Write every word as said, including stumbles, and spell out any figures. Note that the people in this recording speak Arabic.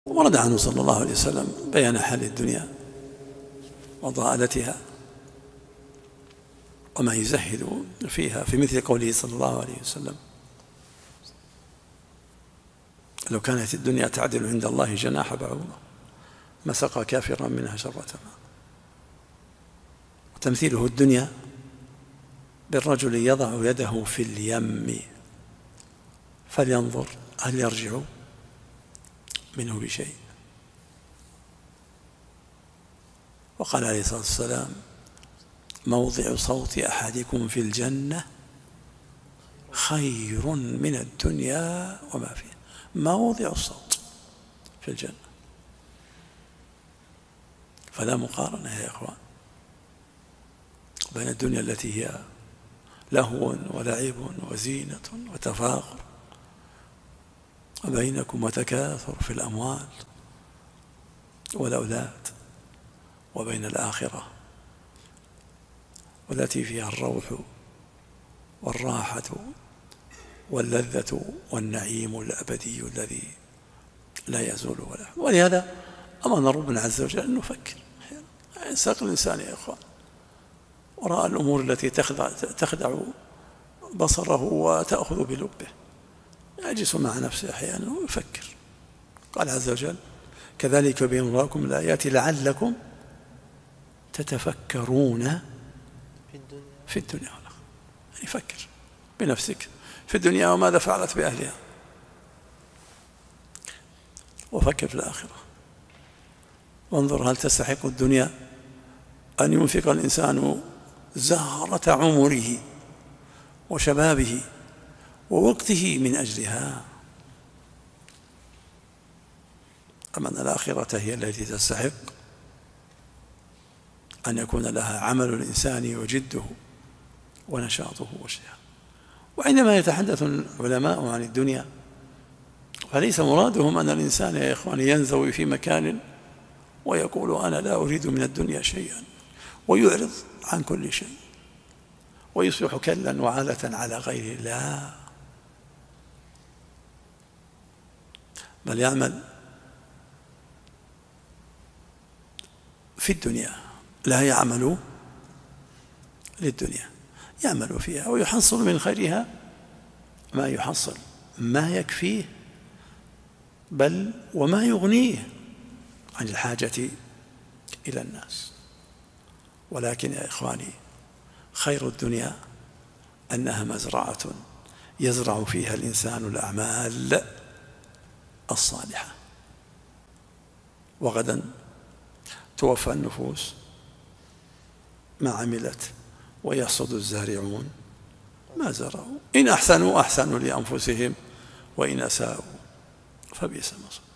ورد عنه صلى الله عليه وسلم بيان حال الدنيا وضالتها وما يزهد فيها، في مثل قوله صلى الله عليه وسلم: لو كانت الدنيا تعدل عند الله جناح بعوضة ما سقى كافرا منها شرة ماء. وتمثيله الدنيا بالرجل يضع يده في اليم فلينظر هل يرجع منه بشيء. وقال عليه الصلاة والسلام: موضع صوت أحدكم في الجنة خير من الدنيا وما فيها. موضع الصوت في الجنة، فلا مقارنة يا إخوان بين الدنيا التي هي لهو ولعب وزينة وتفاخر وبينكم وتكاثر في الأموال والأولاد، وبين الآخرة والتي فيها الروح والراحة واللذة والنعيم الأبدي الذي لا يزول ولا. ولهذا أمرنا ربنا عز وجل أن نفكر. ينساق الإنسان يا إخوان وراء الأمور التي تخدع, تخدع بصره وتأخذ بلبه، يجلس مع نفسه أحيانا ويفكر. قال عز وجل: كذلك يبين الله لكم الآيات لعلكم تتفكرون في الدنيا والآخرة. يعني فكر بنفسك في الدنيا وماذا فعلت بأهلها، وفكر في الآخرة وانظر هل تستحق الدنيا أن ينفق الإنسان زهرة عمره وشبابه ووقته من أجلها، أما أن الآخرة هي التي تستحق أن يكون لها عمل الإنسان وجده ونشاطه وشيئا. وعندما يتحدث العلماء عن الدنيا فليس مرادهم أن الإنسان يا إخواني ينزوي في مكان ويقول أنا لا أريد من الدنيا شيئا ويعرض عن كل شيء ويصبح كلا وعالة على غير الله، بل يعمل في الدنيا، لا يعمل للدنيا، يعمل فيها ويحصل من خيرها ما يحصل، ما يكفيه بل وما يغنيه عن الحاجة إلى الناس. ولكن يا إخواني خير الدنيا أنها مزرعة يزرع فيها الإنسان الأعمال الصالحة، وغدا توفى النفوس ما عملت ويحصد الزارعون ما زرعوا. إن أحسنوا أحسنوا لأنفسهم وإن أساءوا فبئس ما صنعوا.